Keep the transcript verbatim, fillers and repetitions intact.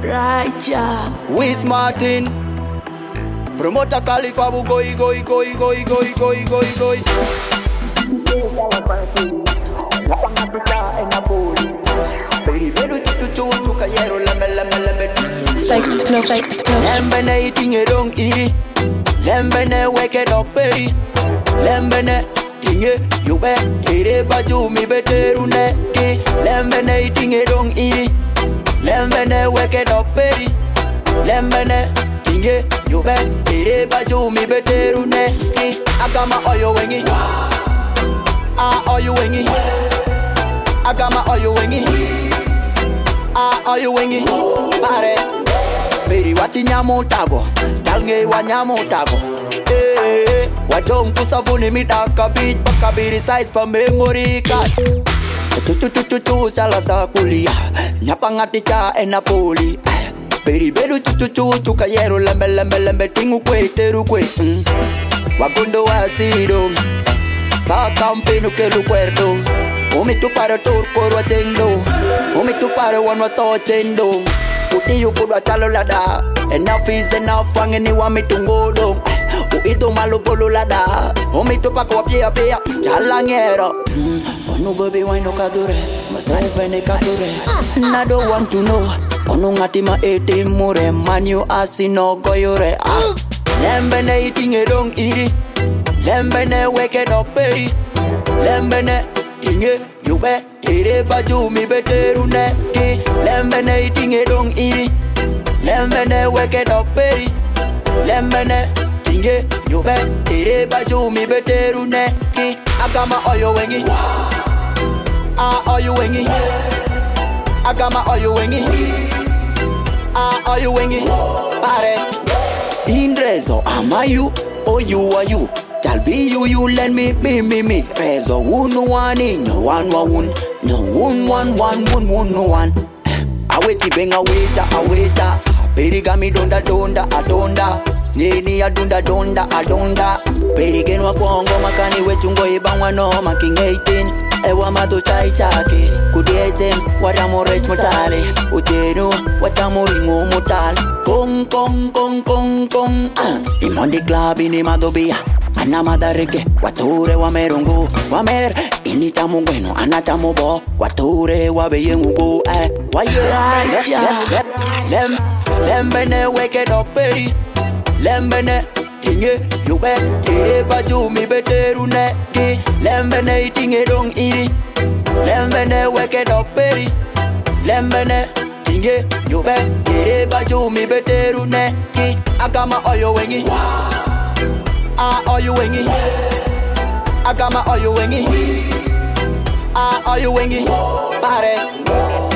Raja Wiz Martin Promoter Khalifa bu goi goi goi goi goi goi goi goi Psycho Psycho Lembene itinge dong iri Lembene weke dok peri Lembene tinge yube Tere baju mi beteru neki Lembene itinge dong iri Lembene weke dok peri Lembene tinge yube Tere baju mi beteru neki Agama oyo wengi Ah oyo wengi Agama oyo wengi Ah oyo wengi Pare Beri wati nyamu tago Talnge wa nyamu tago Eh Wajom kusavuni midaka beat Bakabiri size pa memory card Tututututu sala sa kulia Nyapangati cha enapoli Beri beru tututu Tukayero lembe lembe lembe Tingu kwe teru kwe mm. Wagundo wa sido Sa campino que lu cuerdo Umi tu para turco ro chendo Umi tu para wanwa to chendo Uti yu kudwa chalo lada Enough is enough Wangeni wa mitungodo Uito malu polo lada Umi tu pa kwa pia pia Chala ngero Kono baby wino kadure Masai fene kadure I don't want to know Kono ngati ma eti mure Manyu asino goyure Lembene itinge dong iri Lembene weke dok peri Lembene tinge yube Tere baju mi beteru neki Lembene itinge dong iri Lembene weke dok peri Lembene tinge yube Tere baju mi beteru neki Agama oyo wengi Ah oyo wengi Agama oyo wengi Ah oyo wengi Pare Indrezo amayu Oh you are you Tell be you, you let me, me, me, me. Rezo unu wani, no one, one, no one, one, one, one, one, no one. Aweti benga weta, aweta. Perigami donda, donda, adonda. Nini adunda, donda, adonda. Perigenwa kongo makani wetungo ibangwa no making eighteen. Ewa mato chai chake. Kudietem, watamo rech motale. Utenu, watamo ringo motale. Kong, kong, kong, kong, kong. Imondi club ini madobia. Anamadhareke, wature wa merungu Wamer, initamu gweno, anatamu bo Wature wa beyengugu, eh Waye, lem, lembene weke dok peri Lembene, tinge, yube Tere baju mi beteru neki Lembene itinge dong iri Lembene weke dok peri Lembene, tinge, yube Tere baju mi beteru neki Agama oyo wengi Ah, are you wengi? I got my are you wengi? Ah, are you wengi? Pare